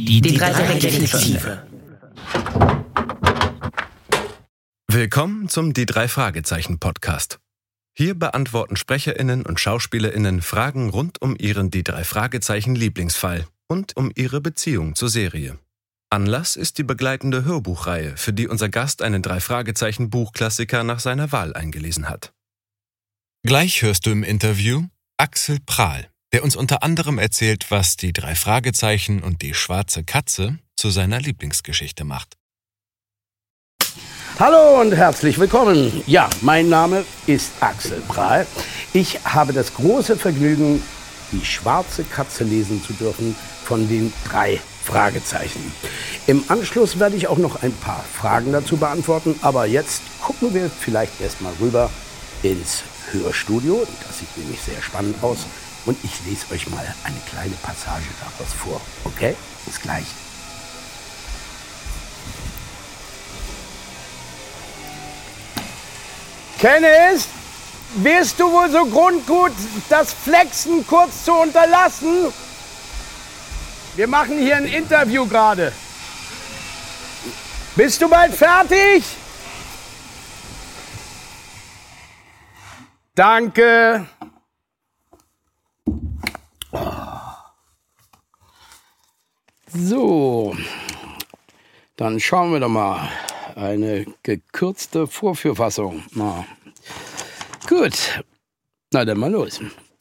Die Detektive. Willkommen zum Die 3 Fragezeichen Podcast. Hier beantworten SprecherInnen und SchauspielerInnen Fragen rund um ihren Die 3 Fragezeichen Lieblingsfall und um ihre Beziehung zur Serie. Anlass ist die begleitende Hörbuchreihe, für die unser Gast einen 3 Fragezeichen Buchklassiker nach seiner Wahl eingelesen hat. Gleich hörst du im Interview Axel Prahl, der uns unter anderem erzählt, was die 3 Fragezeichen und die schwarze Katze zu seiner Lieblingsgeschichte macht. Hallo und herzlich willkommen. Ja, mein Name ist Axel Prahl. Ich habe das große Vergnügen, die schwarze Katze lesen zu dürfen von den 3 Fragezeichen. Im Anschluss werde ich auch noch ein paar Fragen dazu beantworten, aber jetzt gucken wir vielleicht erstmal rüber ins Hörstudio. Das sieht nämlich sehr spannend aus. Und ich lese euch mal eine kleine Passage daraus vor. Okay? Bis gleich. Kenneth, wärst du wohl so grundgut, das Flexen kurz zu unterlassen? Wir machen hier ein Interview gerade. Bist du bald fertig? Danke. So, dann schauen wir doch mal. Eine gekürzte Vorführfassung. Na, gut, na dann mal los.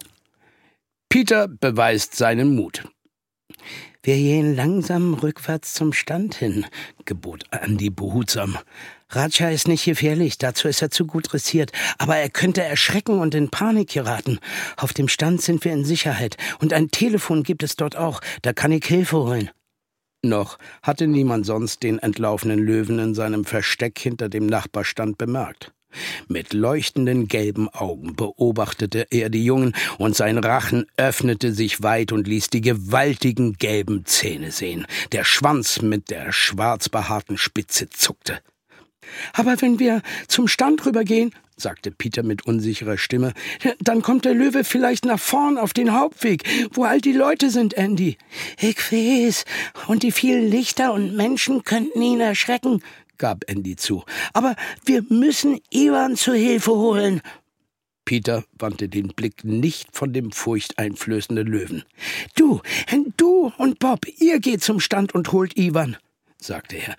Peter beweist seinen Mut. Wir gehen langsam rückwärts zum Stand hin, gebot Andy behutsam. Raja ist nicht gefährlich, dazu ist er zu gut dressiert, aber er könnte erschrecken und in Panik geraten. Auf dem Stand sind wir in Sicherheit und ein Telefon gibt es dort auch, da kann ich Hilfe holen. Noch hatte niemand sonst den entlaufenen Löwen in seinem Versteck hinter dem Nachbarstand bemerkt. Mit leuchtenden gelben Augen beobachtete er die Jungen, und sein Rachen öffnete sich weit und ließ die gewaltigen gelben Zähne sehen. Der Schwanz mit der schwarz behaarten Spitze zuckte. »Aber wenn wir zum Stand rübergehen«, sagte Peter mit unsicherer Stimme, »dann kommt der Löwe vielleicht nach vorn auf den Hauptweg, wo all die Leute sind, Andy.« »Ich weiß, und die vielen Lichter und Menschen könnten ihn erschrecken«, gab Andy zu. »Aber wir müssen Ivan zur Hilfe holen.« Peter wandte den Blick nicht von dem furchteinflößenden Löwen. Du und Bob, ihr geht zum Stand und holt Ivan«, sagte er.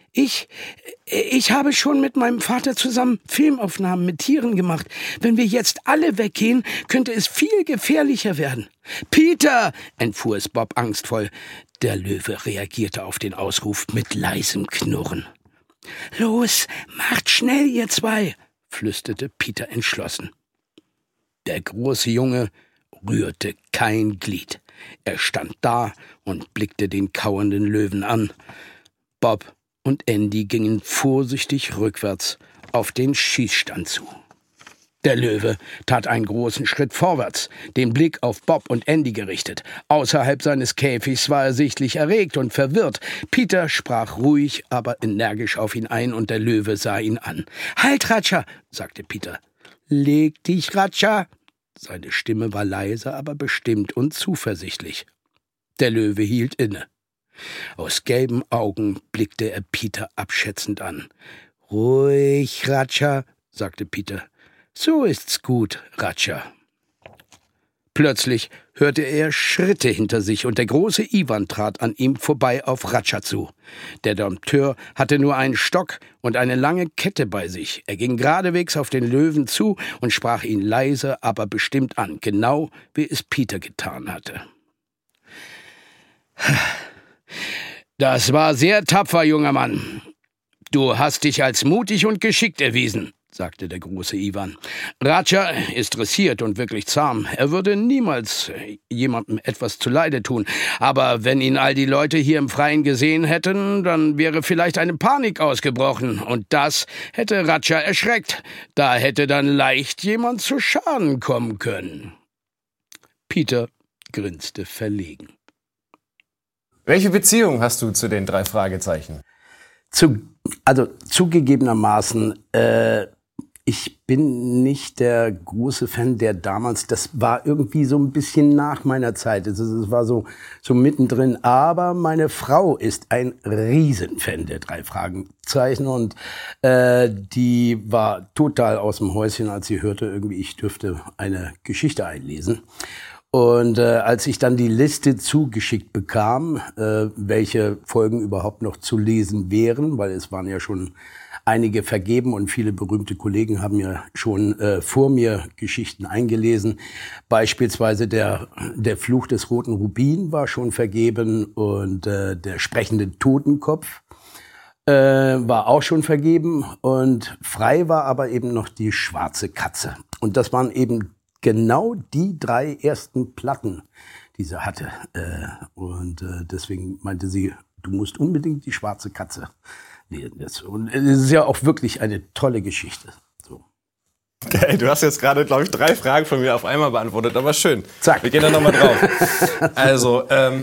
Ich habe schon mit meinem Vater zusammen Filmaufnahmen mit Tieren gemacht. Wenn wir jetzt alle weggehen, könnte es viel gefährlicher werden. »Peter«, entfuhr es Bob angstvoll. Der Löwe reagierte auf den Ausruf mit leisem Knurren. »Los, macht schnell, ihr 2«, flüsterte Peter entschlossen. Der große Junge rührte kein Glied. Er stand da und blickte den kauernden Löwen an. Bob und Andy gingen vorsichtig rückwärts auf den Schießstand zu. Der Löwe tat einen großen Schritt vorwärts, den Blick auf Bob und Andy gerichtet. Außerhalb seines Käfigs war er sichtlich erregt und verwirrt. Peter sprach ruhig, aber energisch auf ihn ein, und der Löwe sah ihn an. »Halt, Raja«, sagte Peter. »Leg dich, Raja.« Seine Stimme war leise, aber bestimmt und zuversichtlich. Der Löwe hielt inne. Aus gelben Augen blickte er Peter abschätzend an. »Ruhig, Raja«, sagte Peter. »So ist's gut, Raja.« Plötzlich hörte er Schritte hinter sich, und der große Ivan trat an ihm vorbei auf Raja zu. Der Dompteur hatte nur einen Stock und eine lange Kette bei sich. Er ging geradewegs auf den Löwen zu und sprach ihn leise, aber bestimmt an, genau wie es Peter getan hatte. »Das war sehr tapfer, junger Mann. Du hast dich als mutig und geschickt erwiesen«, sagte der große Ivan. »Raja ist dressiert und wirklich zahm. Er würde niemals jemandem etwas zuleide tun. Aber wenn ihn all die Leute hier im Freien gesehen hätten, dann wäre vielleicht eine Panik ausgebrochen. Und das hätte Raja erschreckt. Da hätte dann leicht jemand zu Schaden kommen können.« Peter grinste verlegen. Welche Beziehung hast du zu den 3 Fragezeichen? Zugegebenermaßen ich bin nicht der große Fan, der damals, das war irgendwie so ein bisschen nach meiner Zeit. Es war so mittendrin. Aber meine Frau ist ein Riesenfan der 3 Fragezeichen und die war total aus dem Häuschen, als sie hörte, irgendwie ich dürfte eine Geschichte einlesen. Und als ich dann die Liste zugeschickt bekam, welche Folgen überhaupt noch zu lesen wären, weil es waren ja schon einige vergeben und viele berühmte Kollegen haben ja schon vor mir Geschichten eingelesen. Beispielsweise der Fluch des roten Rubin war schon vergeben und der sprechende Totenkopf war auch schon vergeben und frei war aber eben noch die schwarze Katze. Und das waren eben genau die 3 ersten Platten, die sie hatte. Und deswegen meinte sie, du musst unbedingt die schwarze Katze lesen. Und es ist ja auch wirklich eine tolle Geschichte. So. Okay, du hast jetzt gerade, glaube ich, 3 Fragen von mir auf einmal beantwortet, aber schön. Zack. Wir gehen da nochmal drauf. Also,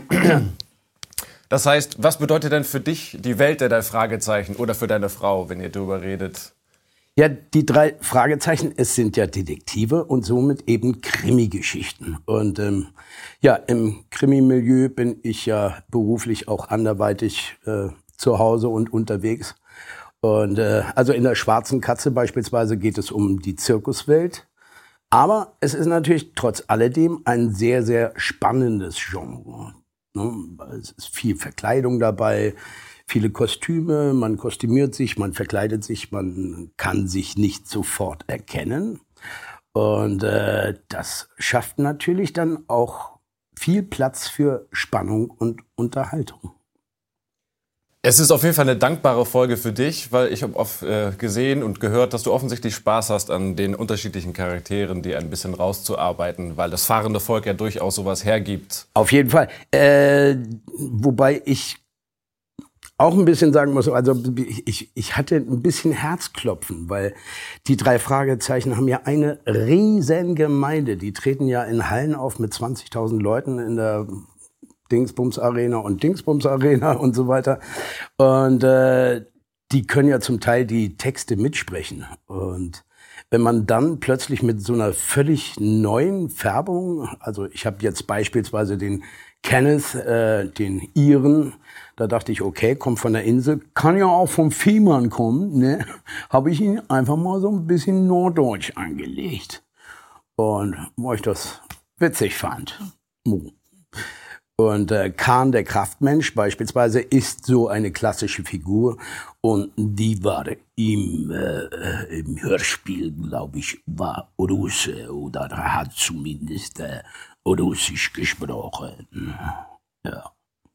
das heißt, was bedeutet denn für dich die Welt der 3 Fragezeichen oder für deine Frau, wenn ihr darüber redet? Ja, die 3 Fragezeichen, es sind ja Detektive und somit eben Krimi-Geschichten. Und ja, im Krimi-Milieu bin ich ja beruflich auch anderweitig zu Hause und unterwegs. Und also in der schwarzen Katze beispielsweise geht es um die Zirkuswelt. Aber es ist natürlich trotz alledem ein sehr, sehr spannendes Genre. Ne? Es ist viel Verkleidung dabei, viele Kostüme, man kostümiert sich, man verkleidet sich, man kann sich nicht sofort erkennen. Und das schafft natürlich dann auch viel Platz für Spannung und Unterhaltung. Es ist auf jeden Fall eine dankbare Folge für dich, weil ich habe oft gesehen und gehört, dass du offensichtlich Spaß hast an den unterschiedlichen Charakteren, die ein bisschen rauszuarbeiten, weil das fahrende Volk ja durchaus sowas hergibt. Auf jeden Fall. Wobei ich auch ein bisschen sagen muss, also ich hatte ein bisschen Herzklopfen, weil die 3 Fragezeichen haben ja eine riesen Gemeinde. Die treten ja in Hallen auf mit 20.000 Leuten in der Dingsbums Arena und Dingsbums Arena und so weiter. Und die können ja zum Teil die Texte mitsprechen. Und wenn man dann plötzlich mit so einer völlig neuen Färbung, also ich habe jetzt beispielsweise den Kenneth, den Iren, da dachte ich, okay, kommt von der Insel, kann ja auch vom Fehmarn kommen, ne? Habe ich ihn einfach mal so ein bisschen norddeutsch angelegt. Und wo ich das witzig fand. Und Kahn, der Kraftmensch beispielsweise, ist so eine klassische Figur. Und die war im Hörspiel, glaube ich, war Russe oder hat zumindest Russisch gesprochen. Ja.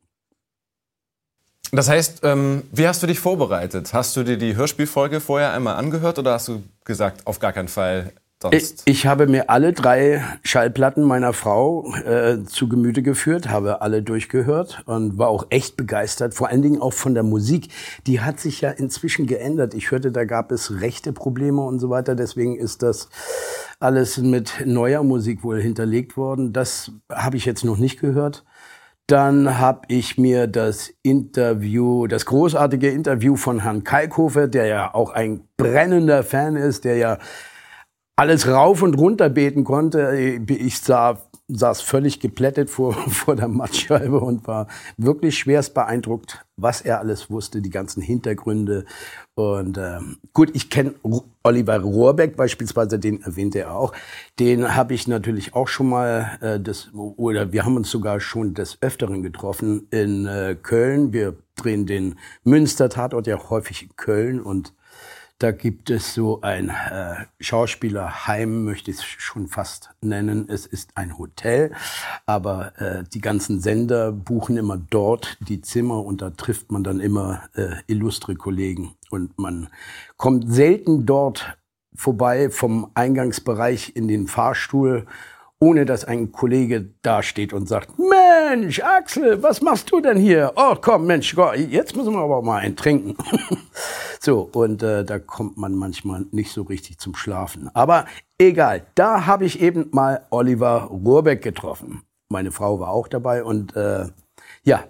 Das heißt, wie hast du dich vorbereitet? Hast du dir die Hörspielfolge vorher einmal angehört oder hast du gesagt, auf gar keinen Fall sonst? Ich habe mir alle 3 Schallplatten meiner Frau zu Gemüte geführt, habe alle durchgehört und war auch echt begeistert, vor allen Dingen auch von der Musik. Die hat sich ja inzwischen geändert. Ich hörte, da gab es rechte Probleme und so weiter, deswegen ist das alles mit neuer Musik wohl hinterlegt worden. Das habe ich jetzt noch nicht gehört. Dann habe ich mir das großartige Interview von Herrn Kalkofe, der ja auch ein brennender Fan ist, der ja alles rauf und runter beten konnte. Ich saß völlig geplättet vor der Mattscheibe und war wirklich schwerst beeindruckt, was er alles wusste, die ganzen Hintergründe. Und gut, ich kenne Oliver Rohrbeck beispielsweise, den erwähnte er auch. Den habe ich natürlich auch schon mal, wir haben uns sogar schon des Öfteren getroffen in Köln. Wir drehen den Münster-Tatort ja häufig in Köln und da gibt es so ein Schauspielerheim, möchte ich es schon fast nennen. Es ist ein Hotel, aber die ganzen Sender buchen immer dort die Zimmer und da trifft man dann immer illustre Kollegen. Und man kommt selten dort vorbei vom Eingangsbereich in den Fahrstuhl, ohne dass ein Kollege dasteht und sagt, Mensch, Axel, was machst du denn hier? Oh, komm, Mensch, jetzt müssen wir aber mal einen trinken. So, und da kommt man manchmal nicht so richtig zum Schlafen. Aber egal, da habe ich eben mal Oliver Rohrbeck getroffen. Meine Frau war auch dabei und ja,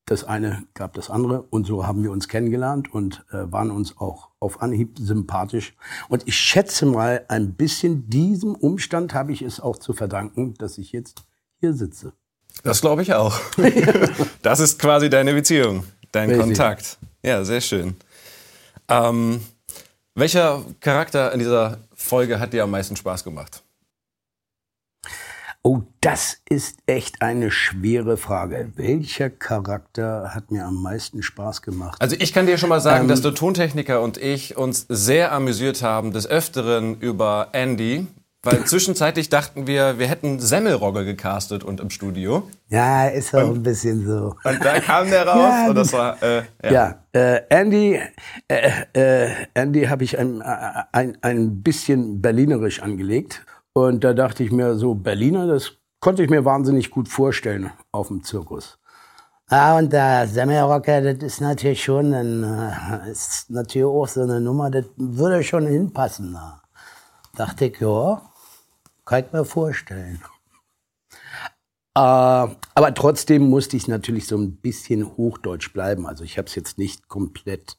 das eine gab das andere und so haben wir uns kennengelernt und waren uns auch auf Anhieb sympathisch. Und ich schätze mal, ein bisschen diesem Umstand habe ich es auch zu verdanken, dass ich jetzt hier sitze. Das glaube ich auch. Das ist quasi deine Beziehung, dein Kontakt. Ja, sehr schön. Welcher Charakter in dieser Folge hat dir am meisten Spaß gemacht? Oh, das ist echt eine schwere Frage. Welcher Charakter hat mir am meisten Spaß gemacht? Also ich kann dir schon mal sagen, dass der Tontechniker und ich uns sehr amüsiert haben, des Öfteren über Andy, weil zwischenzeitlich dachten wir hätten Semmelrogge gecastet und im Studio. Ja, ist auch ein bisschen so. Und da kam der raus Ja, und das war... Andy habe ich ein bisschen berlinerisch angelegt. Und da dachte ich mir so, Berliner, das konnte ich mir wahnsinnig gut vorstellen auf dem Zirkus. Ja, und der Semmelrogge, das ist natürlich schon ist natürlich auch so eine Nummer, das würde schon hinpassen. Da dachte ich, ja, kann ich mir vorstellen. Aber trotzdem musste ich natürlich so ein bisschen hochdeutsch bleiben. Also ich habe es jetzt nicht komplett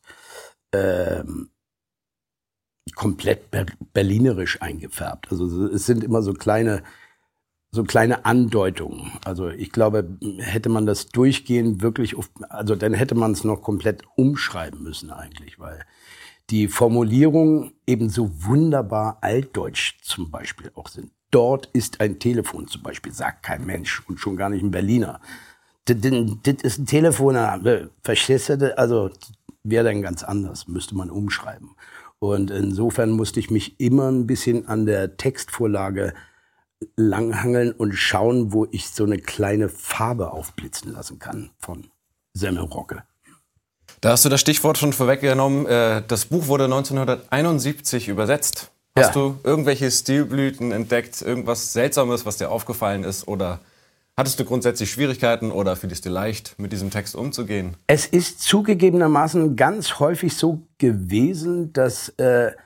berlinerisch eingefärbt. Also es sind immer so kleine Andeutungen. Also ich glaube, hätte man das durchgehend wirklich also dann hätte man es noch komplett umschreiben müssen eigentlich, weil die Formulierungen eben so wunderbar altdeutsch zum Beispiel auch sind. Dort ist ein Telefon zum Beispiel, sagt kein Mensch und schon gar nicht ein Berliner. Das ist ein Telefon, verstehst du? Also wäre dann ganz anders, müsste man umschreiben. Und insofern musste ich mich immer ein bisschen an der Textvorlage langhangeln und schauen, wo ich so eine kleine Farbe aufblitzen lassen kann von Semmelrogge. Da hast du das Stichwort schon vorweggenommen. Das Buch wurde 1971 übersetzt. Hast du irgendwelche Stilblüten entdeckt, irgendwas Seltsames, was dir aufgefallen ist? Oder hattest du grundsätzlich Schwierigkeiten oder fiel es dir leicht, mit diesem Text umzugehen? Es ist zugegebenermaßen ganz häufig so gewesen, dass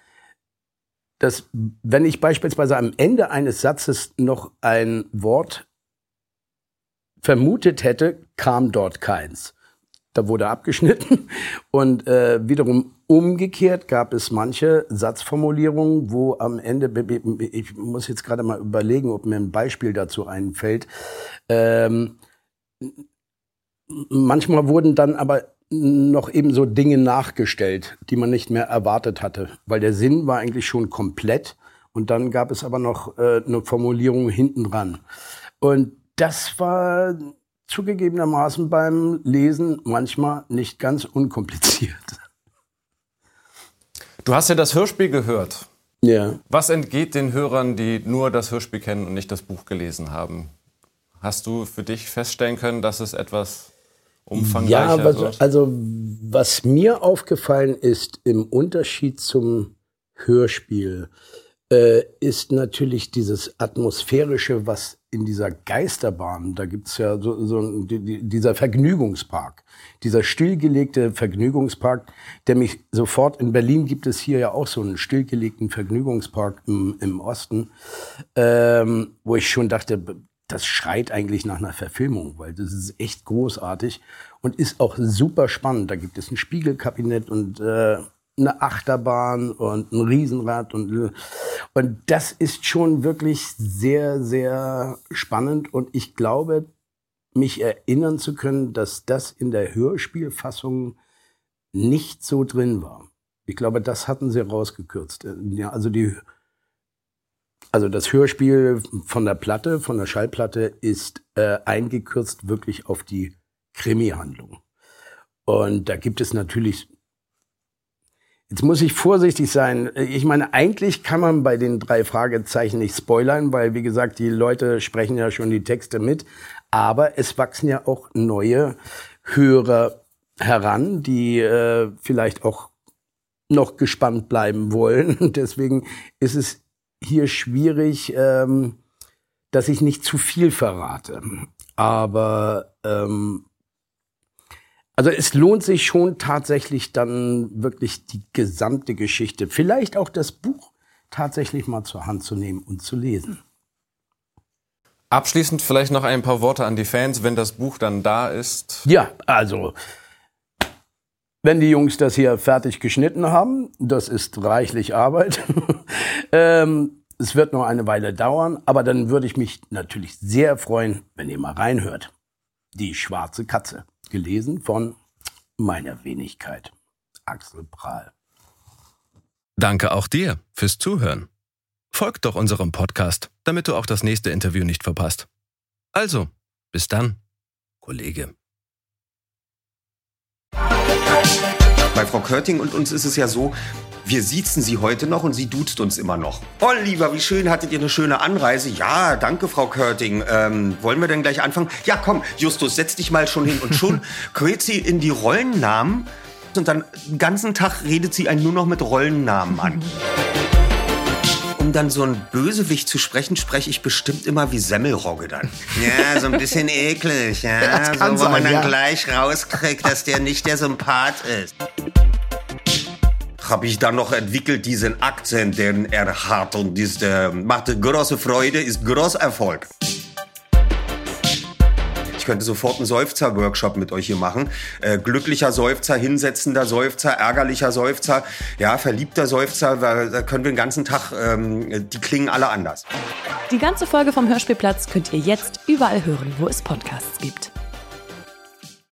wenn ich beispielsweise am Ende eines Satzes noch ein Wort vermutet hätte, kam dort keins. Da wurde abgeschnitten und wiederum umgekehrt gab es manche Satzformulierungen, wo am Ende, ich muss jetzt gerade mal überlegen, ob mir ein Beispiel dazu einfällt, manchmal wurden dann aber noch eben so Dinge nachgestellt, die man nicht mehr erwartet hatte, weil der Sinn war eigentlich schon komplett und dann gab es aber noch eine Formulierung hinten dran. Und das war zugegebenermaßen beim Lesen manchmal nicht ganz unkompliziert. Du hast ja das Hörspiel gehört. Ja. Was entgeht den Hörern, die nur das Hörspiel kennen und nicht das Buch gelesen haben? Hast du für dich feststellen können, dass es etwas umfangreicher wird? Also was mir aufgefallen ist im Unterschied zum Hörspiel, ist natürlich dieses Atmosphärische, was in dieser Geisterbahn, da gibt's ja dieser Vergnügungspark, dieser stillgelegte Vergnügungspark, der mich sofort, in Berlin gibt es hier ja auch so einen stillgelegten Vergnügungspark im Osten, wo ich schon dachte, das schreit eigentlich nach einer Verfilmung, weil das ist echt großartig und ist auch super spannend. Da gibt es ein Spiegelkabinett und eine Achterbahn und ein Riesenrad und das ist schon wirklich sehr, sehr spannend und ich glaube, mich erinnern zu können, dass das in der Hörspielfassung nicht so drin war. Ich glaube, das hatten sie rausgekürzt. Ja, also das Hörspiel von der Schallplatte ist eingekürzt wirklich auf die Krimi-Handlung. Und da gibt es natürlich, jetzt muss ich vorsichtig sein. Ich meine, eigentlich kann man bei den 3 Fragezeichen nicht spoilern, weil, wie gesagt, die Leute sprechen ja schon die Texte mit. Aber es wachsen ja auch neue Hörer heran, die vielleicht auch noch gespannt bleiben wollen. Und deswegen ist es hier schwierig, dass ich nicht zu viel verrate. Aber also es lohnt sich schon tatsächlich dann wirklich die gesamte Geschichte, vielleicht auch das Buch tatsächlich mal zur Hand zu nehmen und zu lesen. Abschließend vielleicht noch ein paar Worte an die Fans, wenn das Buch dann da ist. Ja, also, wenn die Jungs das hier fertig geschnitten haben, das ist reichlich Arbeit. Es wird noch eine Weile dauern, aber dann würde ich mich natürlich sehr freuen, wenn ihr mal reinhört. Die schwarze Katze, gelesen von meiner Wenigkeit, Axel Prahl. Danke auch dir fürs Zuhören. Folgt doch unserem Podcast, damit du auch das nächste Interview nicht verpasst. Also, bis dann, Kollege. Bei Frau Körting und uns ist es ja so, wir siezen sie heute noch und sie duzt uns immer noch. Oh, lieber, wie schön, hattet ihr eine schöne Anreise? Ja, danke, Frau Körting. Wollen wir denn gleich anfangen? Ja, komm, Justus, setz dich mal schon hin. Und schon gerät sie in die Rollennamen und dann den ganzen Tag redet sie einen nur noch mit Rollennamen an. Um dann so einen Bösewicht zu sprechen, spreche ich bestimmt immer wie Semmelrogge dann. Ja, so ein bisschen eklig, ja. So, wo man dann gleich rauskriegt, dass der nicht der Sympath ist. Habe ich dann noch entwickelt, diesen Akzent, den er hat. Und das macht große Freude, ist großer Erfolg. Ich könnte sofort einen Seufzer-Workshop mit euch hier machen. Glücklicher Seufzer, hinsetzender Seufzer, ärgerlicher Seufzer, ja, verliebter Seufzer. Da können wir den ganzen Tag, die klingen alle anders. Die ganze Folge vom Hörspielplatz könnt ihr jetzt überall hören, wo es Podcasts gibt.